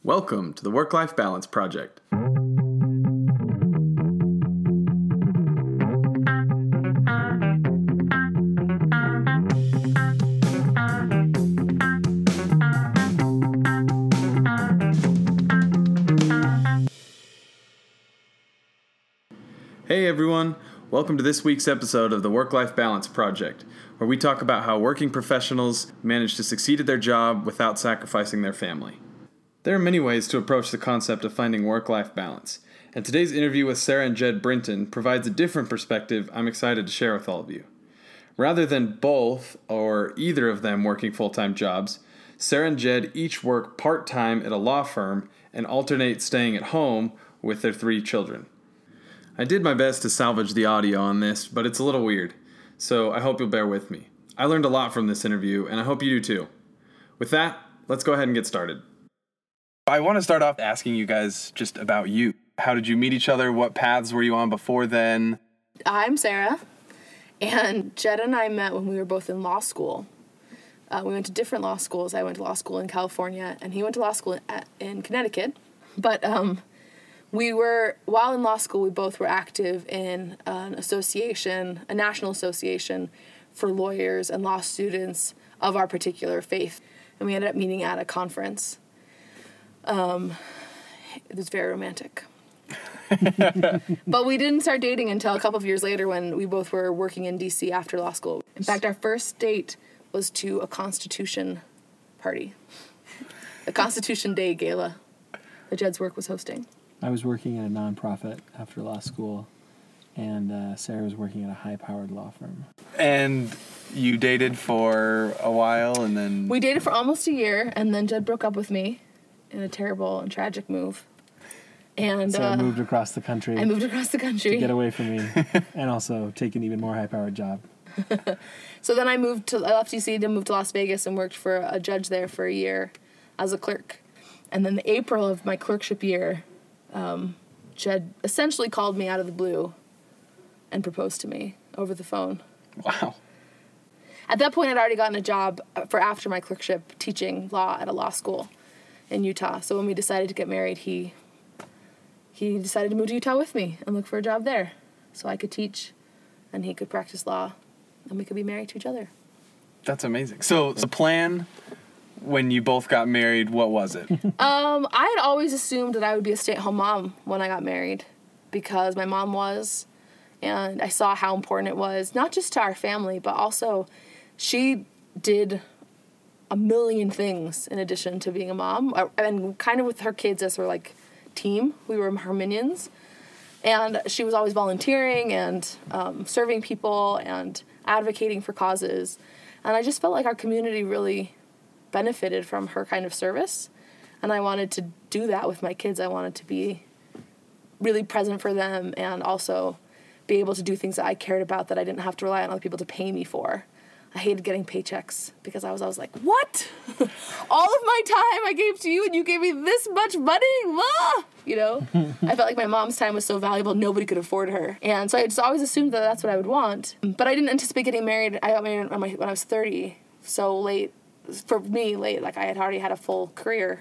Welcome to the Work-Life Balance Project. Hey everyone, welcome to this week's episode of the Work-Life Balance Project, where we talk about how working professionals manage to succeed at their job without sacrificing their family. There are many ways to approach the concept of finding work-life balance, and today's interview with Sarah and Jed Brinton provides a different perspective I'm excited to share with all of you. Rather than both or either of them working full-time jobs, Sarah and Jed each work part-time at a law firm and alternate staying at home with their 3 children. I did my best to salvage the audio on this, but it's a little weird, so I hope you'll bear with me. I learned a lot from this interview, and I hope you do too. With that, let's go ahead and get started. I want to start off asking you guys just about you. How did you meet each other? What paths were you on before then? I'm Sarah, and Jed and I met when we were both in law school. We went to different law schools. I went to law school in California, and he went to law school in Connecticut. But while in law school, we both were active in an association, a national association for lawyers and law students of our particular faith. And we ended up meeting at a conference. It was very romantic. But we didn't start dating until a couple of years later when we both were working in D.C. after law school. In fact, our first date was to a Constitution party, a Constitution Day gala that Jed's work was hosting. I was working at a nonprofit after law school, and Sarah was working at a high-powered law firm. And you dated for a while, and then... We dated for almost a year, and then Jed broke up with me in a terrible and tragic move. And so I moved across the country. I moved across the country. To get away from me, and also take an even more high-powered job. So then I left D.C. to move to Las Vegas and worked for a judge there for a year as a clerk. And then in April of my clerkship year, Jed essentially called me out of the blue and proposed to me over the phone. Wow. At that point, I'd already gotten a job for after my clerkship teaching law at a law school in Utah. So when we decided to get married, he decided to move to Utah with me and look for a job there so I could teach and he could practice law and we could be married to each other. That's amazing. So the plan when you both got married, what was it? I had always assumed that I would be a stay-at-home mom when I got married because my mom was, and I saw how important it was, not just to our family, but also she did a million things in addition to being a mom, and kind of with her kids as her, like, team. We were her minions, and she was always volunteering and serving people and advocating for causes, and I just felt like our community really benefited from her kind of service, and I wanted to do that with my kids. I wanted to be really present for them and also be able to do things that I cared about that I didn't have to rely on other people to pay me for. I hated getting paychecks because I was like, what? All of my time I gave to you and you gave me this much money? Ah! You know? I felt like my mom's time was so valuable, nobody could afford her. And so I just always assumed that that's what I would want. But I didn't anticipate getting married. I got married when I was 30, so late. For me, late. Like, I had already had a full career.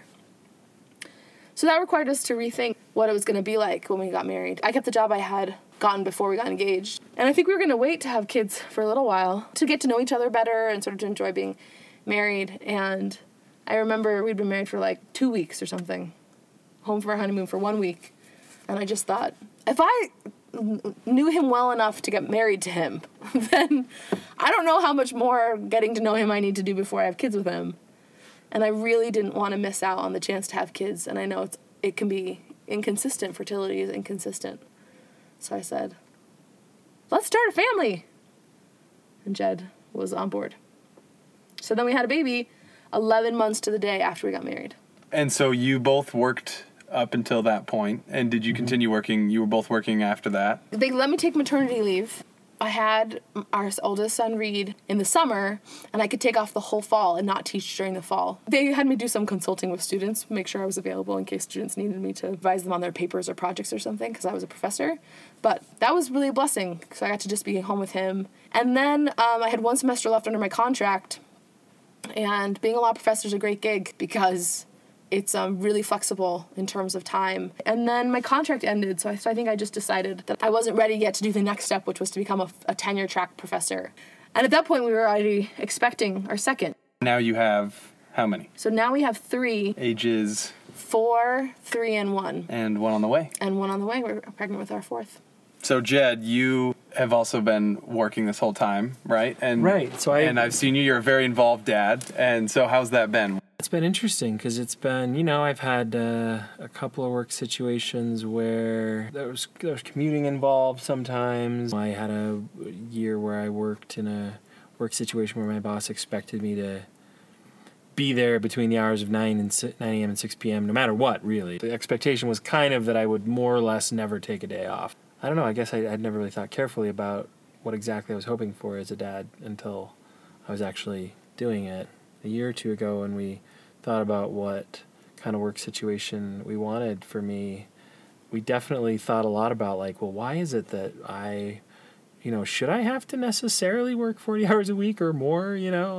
So that required us to rethink what it was going to be like when we got married. I kept the job I had gotten before we got engaged. And I think we were going to wait to have kids for a little while to get to know each other better and sort of to enjoy being married. And I remember we'd been married for like 2 weeks or something, home for our honeymoon for 1 week. And I just thought, if I knew him well enough to get married to him, then I don't know how much more getting to know him I need to do before I have kids with him. And I really didn't want to miss out on the chance to have kids. And I know it can be inconsistent. Fertility is inconsistent. So I said, let's start a family. And Jed was on board. So then we had a baby 11 months to the day after we got married. And so you both worked up until that point. And did you continue working? You were both working after that? They let me take maternity leave. I had our oldest son, Reed, in the summer, and I could take off the whole fall and not teach during the fall. They had me do some consulting with students, make sure I was available in case students needed me to advise them on their papers or projects or something, because I was a professor. But that was really a blessing, because I got to just be home with him. And then I had 1 semester left under my contract, and being a law professor is a great gig, because it's really flexible in terms of time. And then my contract ended, so I think I just decided that I wasn't ready yet to do the next step, which was to become a tenure track professor. And at that point, we were already expecting our second. Now you have how many? So now we have 3. Ages? 4, 3, and 1. And 1 on the way. And 1 on the way. We're pregnant with our 4th. So Jed, you have also been working this whole time, right? And Right. So I've seen you. You're a very involved dad. And so how's that been? It's been interesting because it's been, I've had a couple of work situations where there was commuting involved sometimes. I had a year where I worked in a work situation where my boss expected me to be there between the hours of 9 a.m. and 6 p.m. no matter what, really. The expectation was kind of that I would more or less never take a day off. I don't know, I guess I'd never really thought carefully about what exactly I was hoping for as a dad until I was actually doing it. A year or two ago when we thought about what kind of work situation we wanted for me, we definitely thought a lot about why is it that I, should I have to necessarily work 40 hours a week or more,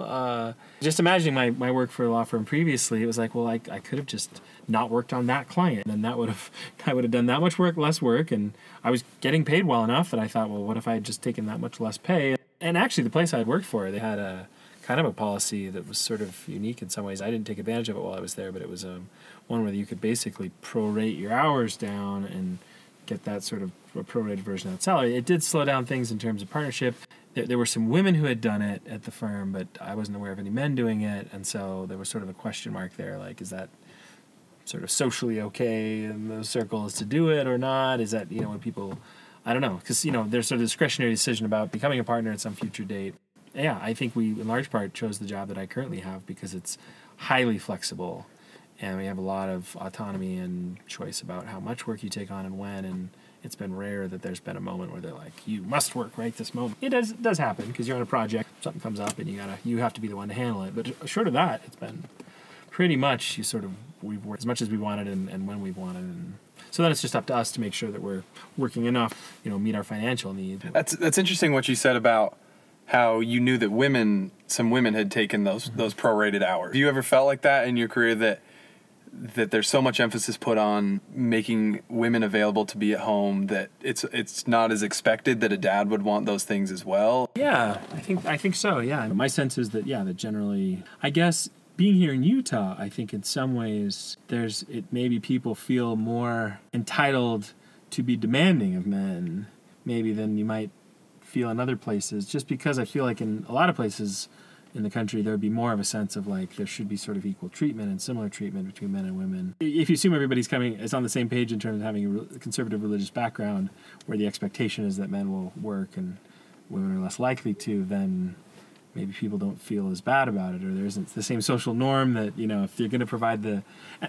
Just imagining my work for a law firm previously, it was I could have just not worked on that client, and I would have done that much less work, and I was getting paid well enough that I thought, well, what if I had just taken that much less pay? And actually, the place I had worked for, they had a kind of a policy that was sort of unique in some ways. I didn't take advantage of it while I was there, but it was one where you could basically prorate your hours down and get that sort of a prorated version of that salary. It did slow down things in terms of partnership. There were some women who had done it at the firm, but I wasn't aware of any men doing it, and so there was sort of a question mark there, is that sort of socially okay in those circles to do it or not? Is that, when people, I don't know, because, there's sort of a discretionary decision about becoming a partner at some future date. Yeah, I think we, in large part, chose the job that I currently have because it's highly flexible, and we have a lot of autonomy and choice about how much work you take on and when, and it's been rare that there's been a moment where they're like, you must work right this moment. It does happen because you're on a project, something comes up, and you have to be the one to handle it. But short of that, it's been pretty much we've worked as much as we wanted and when we've wanted, and so then it's just up to us to make sure that we're working enough, meet our financial needs. That's interesting what you said about how you knew that some women had taken those prorated hours. Have you ever felt like that in your career, that there's so much emphasis put on making women available to be at home that it's not as expected that a dad would want those things as well? Yeah, I think so. Yeah, my sense is that that generally, I guess, being here in Utah, I think in some ways maybe people feel more entitled to be demanding of men maybe than you might feel in other places, just because I feel like in a lot of places in the country there would be more of a sense of there should be sort of equal treatment and similar treatment between men and women. If you assume everybody's is on the same page in terms of having a conservative religious background where the expectation is that men will work and women are less likely to, then maybe people don't feel as bad about it, or there isn't the same social norm that, if you're going to provide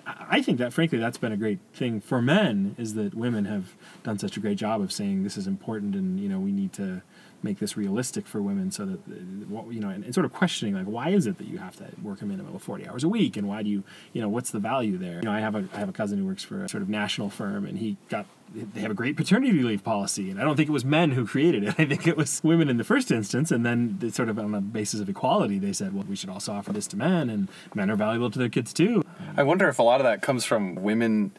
I think that, frankly, that's been a great thing for men, is that women have done such a great job of saying this is important and, we need to make this realistic for women so that, and sort of questioning, why is it that you have to work a minimum of 40 hours a week, and why do you, what's the value there? I have a cousin who works for a sort of national firm, and they have a great paternity leave policy, and I don't think it was men who created it. I think it was women in the first instance, and then they sort of on the basis of equality, they said, well, we should also offer this to men, and men are valuable to their kids too. I wonder if a lot of that comes from women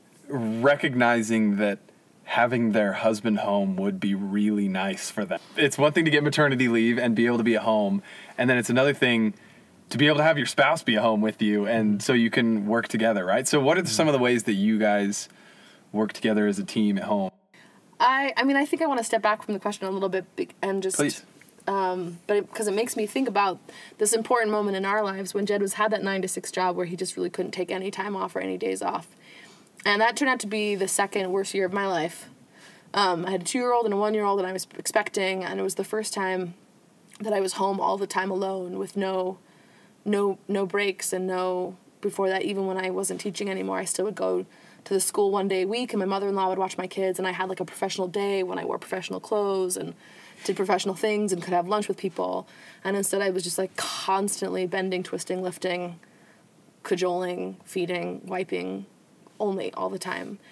recognizing that having their husband home would be really nice for them. It's one thing to get maternity leave and be able to be at home, and then it's another thing to be able to have your spouse be at home with you, and so you can work together, right? So what are some of the ways that you guys work together as a team at home? I think I want to step back from the question a little bit and just... Please. Because it makes me think about this important moment in our lives when Jed had that 9 to 6 job where he just really couldn't take any time off or any days off. And that turned out to be the second worst year of my life. I had a 2-year-old and a 1-year-old that I was expecting, and it was the first time that I was home all the time alone with no breaks and before that, even when I wasn't teaching anymore, I still would go to the school one day a week, and my mother-in-law would watch my kids, and I had a professional day when I wore professional clothes and did professional things and could have lunch with people. And instead I was just constantly bending, twisting, lifting, cajoling, feeding, wiping, all the time.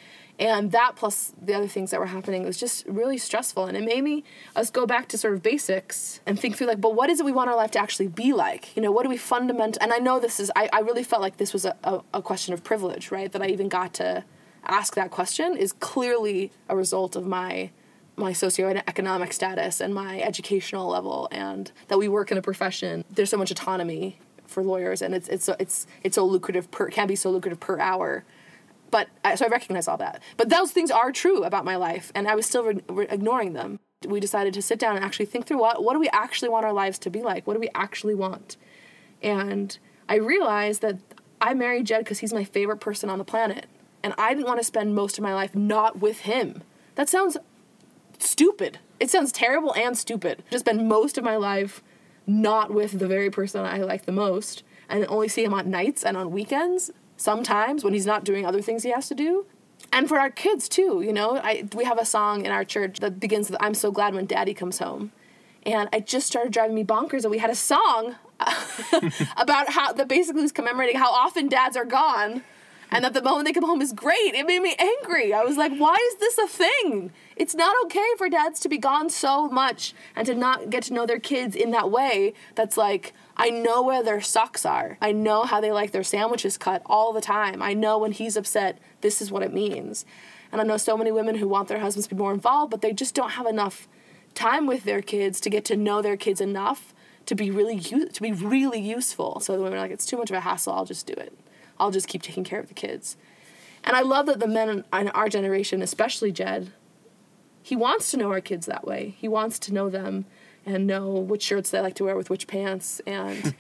And that plus the other things that were happening was just really stressful. And it made us go back to sort of basics and think through, like, but what is it we want our life to actually be like? You know, what do we and I know this is, I really felt like this was a question of privilege, right? That I even got to ask that question is clearly a result of my socioeconomic status and my educational level, and that we work in a profession. There's so much autonomy for lawyers, and it's so lucrative can be so lucrative per hour. But so I recognize all that. But those things are true about my life, and I was still ignoring them. We decided to sit down and actually think through what do we actually want our lives to be like? What do we actually want? And I realized that I married Jed because he's my favorite person on the planet, and I didn't want to spend most of my life not with him. That sounds stupid. It sounds terrible and stupid. Just spend most of my life not with the very person I like the most, and only see him on nights and on weekends, sometimes when he's not doing other things he has to do. And for our kids too, you know, we have a song in our church that begins with "I'm so glad when Daddy comes home," and it just started driving me bonkers that we had a song about how that basically was commemorating how often dads are gone, and that the moment they come home is great. It made me angry. I was like, why is this a thing? It's not okay for dads to be gone so much and to not get to know their kids in that way. That's like, I know where their socks are. I know how they like their sandwiches cut all the time. I know when he's upset, this is what it means. And I know so many women who want their husbands to be more involved, but they just don't have enough time with their kids to get to know their kids enough to be really useful. So the women are like, it's too much of a hassle. I'll just do it. I'll just keep taking care of the kids. And I love that the men in our generation, especially Jed, he wants to know our kids that way. He wants to know them and know which shirts they like to wear with which pants, and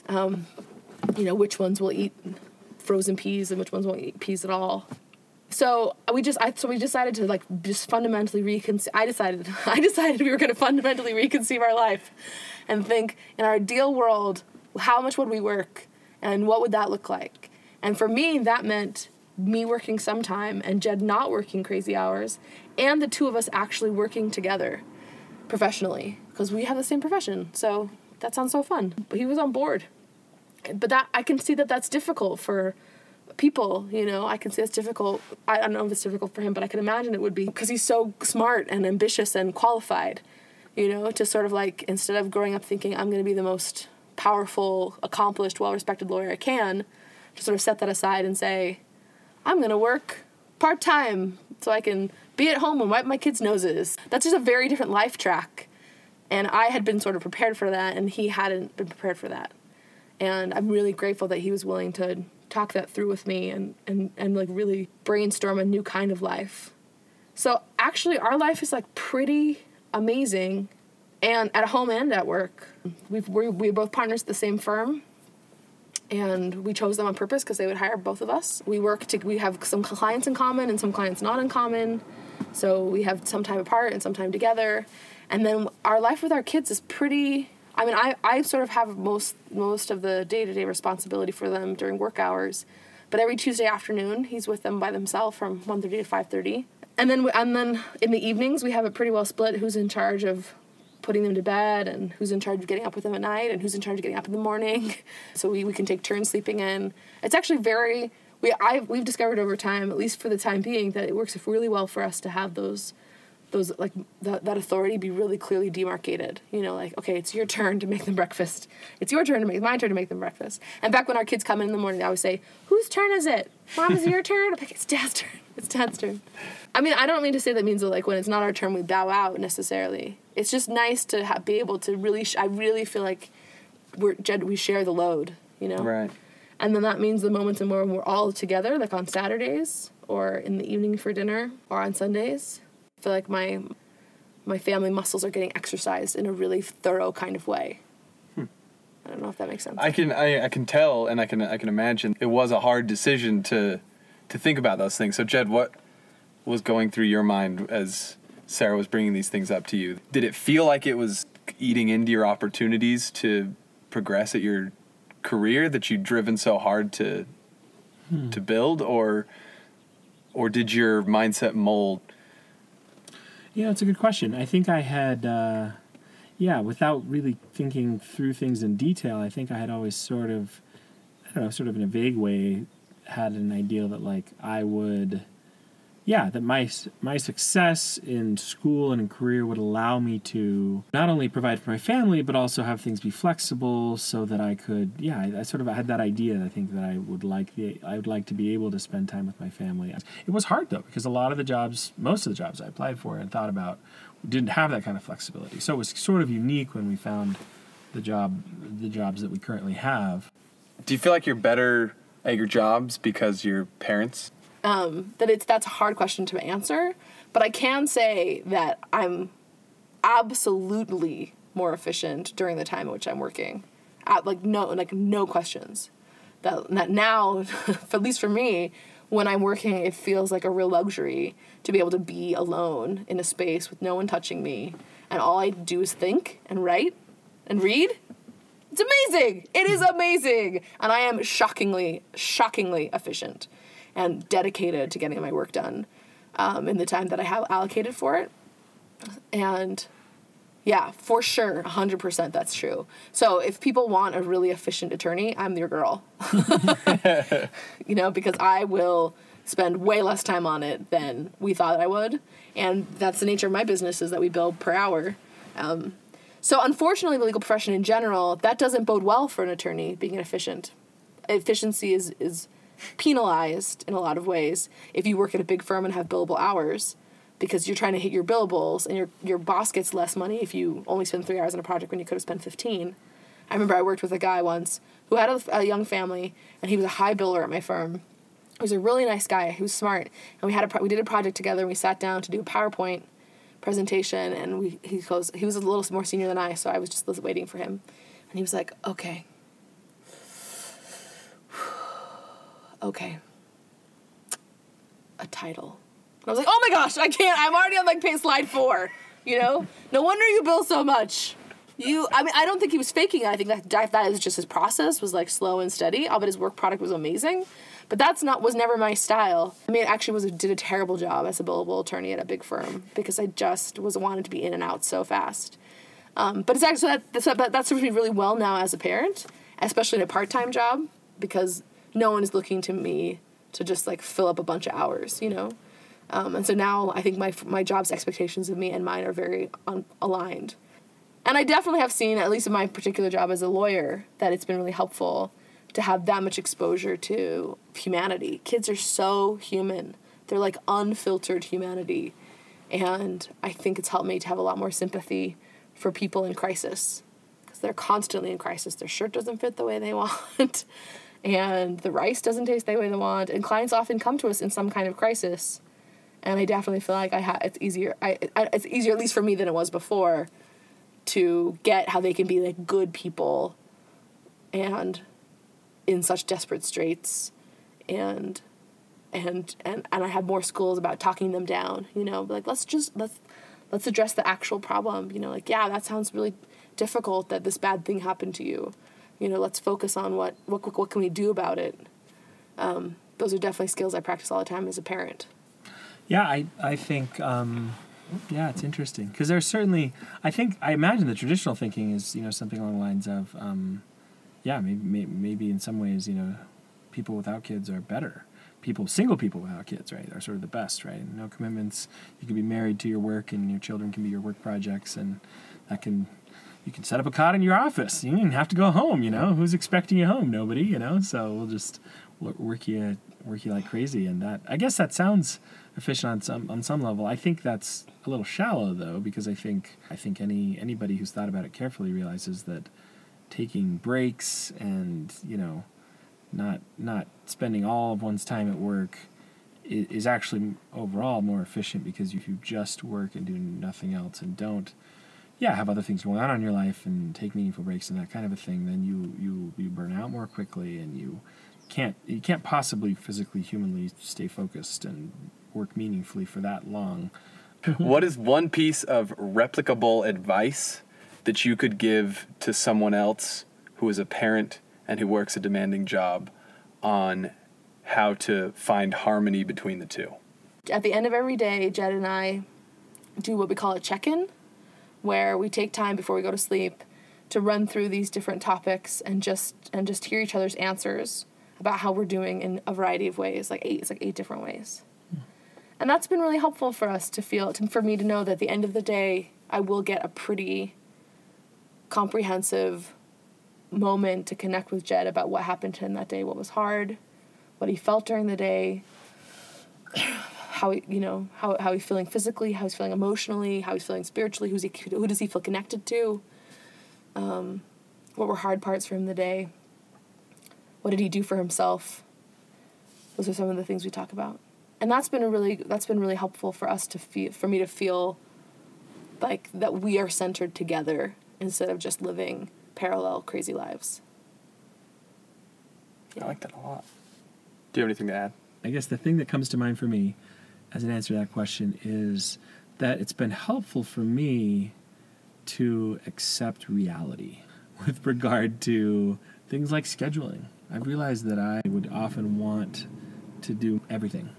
you know, which ones will eat frozen peas and which ones won't eat peas at all. So we decided to like just fundamentally I decided we were going to fundamentally reconceive our life and think, in our ideal world, how much would we work and what would that look like? And for me, that meant me working sometime and Jed not working crazy hours, and the two of us actually working together professionally, because we have the same profession. So that sounds so fun. But he was on board. But that I can see that that's difficult for people, you know. I can see it's difficult. I don't know if it's difficult for him, but I can imagine it would be, because he's so smart and ambitious and qualified, you know, to sort of like, instead of growing up thinking I'm going to be the most powerful, accomplished, well-respected lawyer I can, to sort of set that aside and say, I'm going to work part-time so I can be at home and wipe my kids' noses. That's just a very different life track. And I had been sort of prepared for that, and he hadn't been prepared for that. And I'm really grateful that he was willing to talk that through with me and like really brainstorm a new kind of life. So actually our life is like pretty amazing, and at home and at work. We're both partners at the same firm, and we chose them on purpose because they would hire both of us. We have some clients in common and some clients not in common, so we have some time apart and some time together. And then our life with our kids is pretty, I mean, I sort of have most of the day-to-day responsibility for them during work hours, but every Tuesday afternoon he's with them by themselves from 1:30 to 5:30. And then in the evenings we have it pretty well split who's in charge of putting them to bed and who's in charge of getting up with them at night and who's in charge of getting up in the morning. So we can take turns sleeping in. It's actually we've discovered over time, at least for the time being, that it works really well for us to have those like that authority be really clearly demarcated. You know, like, okay, it's your turn to make them breakfast. It's my turn to make them breakfast. And back when our kids come in the morning, I always say, whose turn is it? Mom, is it your turn? I'm like, it's Dad's turn. It's Dad's turn. I mean, I don't mean to say that means that, like, when it's not our turn, we bow out necessarily. It's just nice to be able to really, I really feel like we share the load, you know? Right. And then that means the moments when we're all together, like on Saturdays or in the evening for dinner or on Sundays, I feel like my family muscles are getting exercised in a really thorough kind of way. I don't know if that makes sense. I can tell, and I can imagine it was a hard decision to think about those things. So Jed, what was going through your mind as Sarah was bringing these things up to you? Did it feel like it was eating into your opportunities to progress at your career that you'd driven so hard to build, or did your mindset mold? Yeah, it's a good question. I think I had, without really thinking through things in detail, I think I had always sort of in a vague way, had an idea that, like, I would, that my success in school and in career would allow me to not only provide for my family, but also have things be flexible so that I could, I sort of had that idea, I think, that I would like to be able to spend time with my family. It was hard, though, because most of the jobs I applied for and thought about didn't have that kind of flexibility. So it was sort of unique when we found the jobs that we currently have. Do you feel like you're better at your jobs because you're parents? That's a hard question to answer, but I can say that I'm absolutely more efficient during the time in which I'm working. No questions. That now, at least for me, when I'm working, it feels like a real luxury to be able to be alone in a space with no one touching me, and all I do is think and write and read. It's amazing. It is amazing. And I am shockingly efficient and dedicated to getting my work done in the time that I have allocated for it. And yeah, for sure, 100% that's true. So if people want a really efficient attorney, I'm your girl. Because I will spend way less time on it than we thought I would. And that's the nature of my business, is that we bill per hour. So unfortunately, the legal profession in general, that doesn't bode well for an attorney being inefficient. Efficiency is penalized in a lot of ways if you work at a big firm and have billable hours, because you're trying to hit your billables, and your boss gets less money if you only spend 3 hours on a project when you could have spent 15. I remember I worked with a guy once who had a young family, and he was a high biller at my firm. He was a really nice guy. He was smart, and we did a project together, and we sat down to do a PowerPoint presentation, and he was a little more senior than I, so I was just waiting for him, and he was like, okay, a title. And I was like, oh my gosh, I can't, I'm already on slide 4, no wonder you bill so much. I don't think he was faking it. I think that is just his process was slow and steady. I'll bet his work product was amazing. But was never my style. I mean, it actually did a terrible job as a billable attorney at a big firm, because I just wanted to be in and out so fast. But it's actually that serves me really well now as a parent, especially in a part-time job, because no one is looking to me to just fill up a bunch of hours, And so now I think my job's expectations of me and mine are very aligned. And I definitely have seen, at least in my particular job as a lawyer, that it's been really helpful to have that much exposure to humanity. Kids are so human. They're unfiltered humanity. And I think it's helped me to have a lot more sympathy for people in crisis, because they're constantly in crisis. Their shirt doesn't fit the way they want, and the rice doesn't taste the way they want, and clients often come to us in some kind of crisis. And I definitely feel like it's easier, at least for me, than it was before, to get how they can be good people and in such desperate straits, and I have more skills about talking them down, let's address the actual problem, that sounds really difficult that this bad thing happened to you, let's focus on what can we do about it. Those are definitely skills I practice all the time as a parent. Yeah, I think it's interesting, because there's certainly, I imagine the traditional thinking is something along the lines of maybe in some ways, people without kids are better. Single people without kids, right, are sort of the best, right? No commitments. You can be married to your work, and your children can be your work projects, and you can set up a cot in your office. You don't even have to go home, Who's expecting you home? Nobody, So we'll just work you like crazy, and I guess that sounds efficient on some level. I think that's a little shallow, though, because I think anybody who's thought about it carefully realizes that taking breaks and not spending all of one's time at work is actually overall more efficient, because if you just work and do nothing else and don't have other things going on in your life and take meaningful breaks and that kind of a thing, then you burn out more quickly, and you can't possibly physically, humanly stay focused and work meaningfully for that long. What is one piece of replicable advice that you could give to someone else who is a parent and who works a demanding job on how to find harmony between the two? At the end of every day, Jed and I do what we call a check-in, where we take time before we go to sleep to run through these different topics and just hear each other's answers about how we're doing in a variety of ways, it's 8 different ways. And that's been really helpful for us for me to know that at the end of the day, I will get a pretty comprehensive moment to connect with Jed about what happened to him that day, what was hard, what he felt during the day, how he's feeling physically, how he's feeling emotionally, how he's feeling spiritually, who does he feel connected to, what were hard parts for him the day, what did he do for himself. Those are some of the things we talk about, and that's been really helpful for us for me to feel like that we are centered together instead of just living parallel crazy lives. I like that a lot. Do you have anything to add? I guess the thing that comes to mind for me as an answer to that question is that it's been helpful for me to accept reality with regard to things like scheduling. I've realized that I would often want to do everything,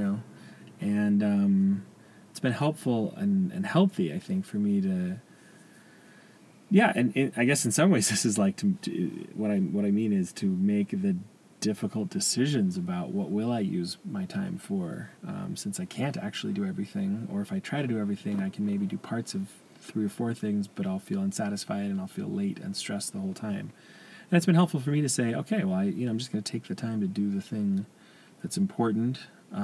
and it's been helpful and healthy, I think, for me to. Yeah, and I guess in some ways this is like what I mean is to make the difficult decisions about what will I use my time for, since I can't actually do everything, or if I try to do everything, I can maybe do parts of 3 or 4 things, but I'll feel unsatisfied and I'll feel late and stressed the whole time. And it's been helpful for me to say, okay, well, I'm just going to take the time to do the thing that's important,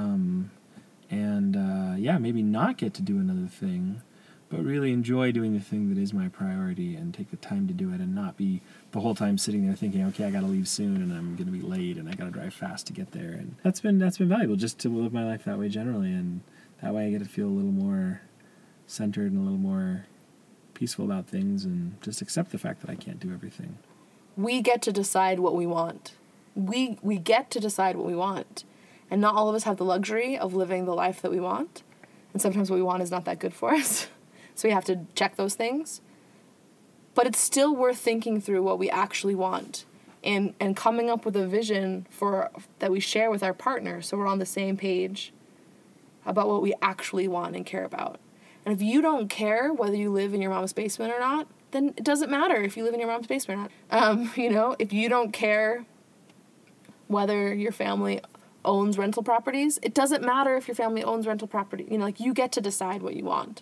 maybe not get to do another thing, but really enjoy doing the thing that is my priority and take the time to do it and not be the whole time sitting there thinking, okay, I got to leave soon and I'm going to be late and I got to drive fast to get there. And that's been valuable, just to live my life that way generally, and that way I get to feel a little more centered and a little more peaceful about things and just accept the fact that I can't do everything. We get to decide what we want. We get to decide what we want. And not all of us have the luxury of living the life that we want. And sometimes what we want is not that good for us. So we have to check those things. But it's still worth thinking through what we actually want and coming up with a vision that we share with our partner so we're on the same page about what we actually want and care about. And if you don't care whether you live in your mom's basement or not, then it doesn't matter if you live in your mom's basement or not. If you don't care whether your family owns rental properties, it doesn't matter if your family owns rental property. You get to decide what you want.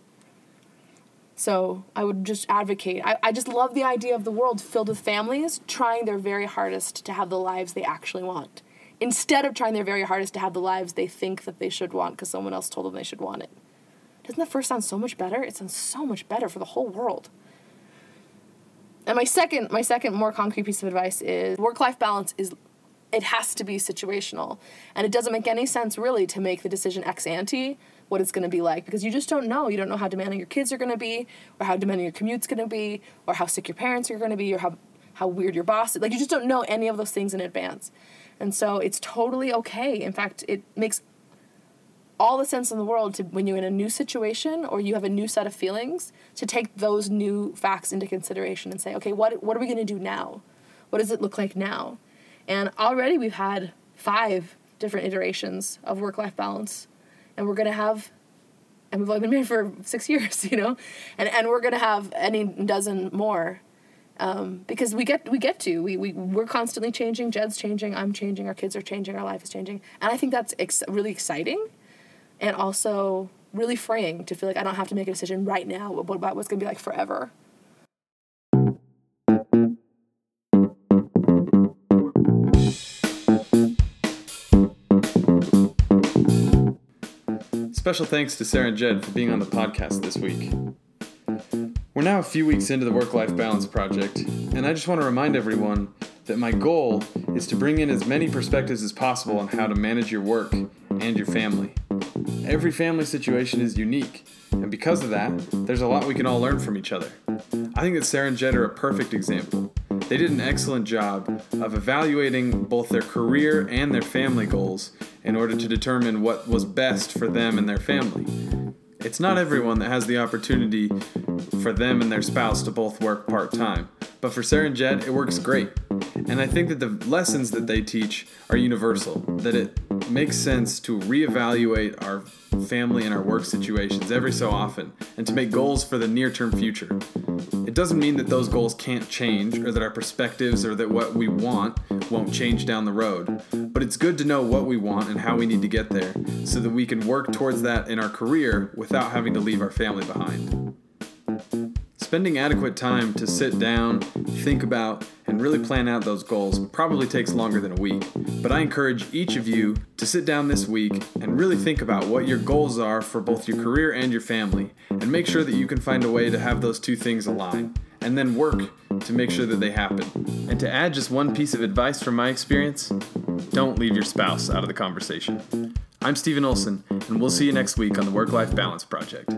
So I would just advocate. I just love the idea of the world filled with families trying their very hardest to have the lives they actually want, instead of trying their very hardest to have the lives they think that they should want because someone else told them they should want it. Doesn't that first sound so much better? It sounds so much better for the whole world. And my second more concrete piece of advice is work-life balance it has to be situational. And it doesn't make any sense really to make the decision ex ante what it's going to be like, because you just don't know. You don't know how demanding your kids are going to be, or how demanding your commute's going to be, or how sick your parents are going to be, or how weird your boss is. You just don't know any of those things in advance. And so it's totally okay. In fact, it makes all the sense in the world to, when you're in a new situation or you have a new set of feelings, to take those new facts into consideration and say, okay, what are we going to do now? What does it look like now? And already we've had 5 different iterations of work-life balance. And we're going to have, and we've only been married for 6 years, and we're going to have any dozen more, because we're constantly changing. Jed's changing, I'm changing, our kids are changing, our life is changing. And I think that's really exciting and also really freeing to feel like I don't have to make a decision right now about what's going to be like forever. Special thanks to Sarah and Jed for being on the podcast this week. We're now a few weeks into the Work-Life Balance Project, and I just want to remind everyone that my goal is to bring in as many perspectives as possible on how to manage your work and your family. Every family situation is unique, and because of that, there's a lot we can all learn from each other. I think that Sarah and Jed are a perfect example. They did an excellent job of evaluating both their career and their family goals in order to determine what was best for them and their family. It's not everyone that has the opportunity for them and their spouse to both work part-time, but for Sarah and Jed, it works great. And I think that the lessons that they teach are universal, that it makes sense to reevaluate our family and our work situations every so often and to make goals for the near-term future. It doesn't mean that those goals can't change or that our perspectives or that what we want won't change down the road. But it's good to know what we want and how we need to get there so that we can work towards that in our career without having to leave our family behind. Spending adequate time to sit down, think about, and really plan out those goals probably takes longer than a week, but I encourage each of you to sit down this week and really think about what your goals are for both your career and your family, and make sure that you can find a way to have those two things align, and then work to make sure that they happen. And to add just one piece of advice from my experience, don't leave your spouse out of the conversation. I'm Stephen Olson, and we'll see you next week on the Work-Life Balance Project.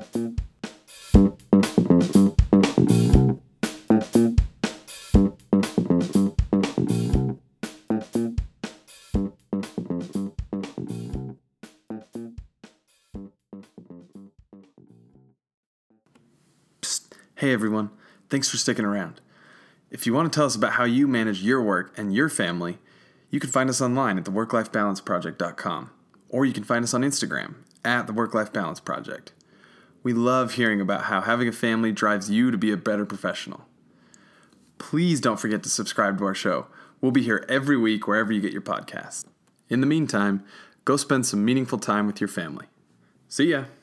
Hey everyone, thanks for sticking around. If you want to tell us about how you manage your work and your family, you can find us online at theworklifebalanceproject.com, or you can find us on Instagram at the Work-Life Balance Project. We love hearing about how having a family drives you to be a better professional. Please don't forget to subscribe to our show. We'll be here every week wherever you get your podcasts. In the meantime, go spend some meaningful time with your family. See ya!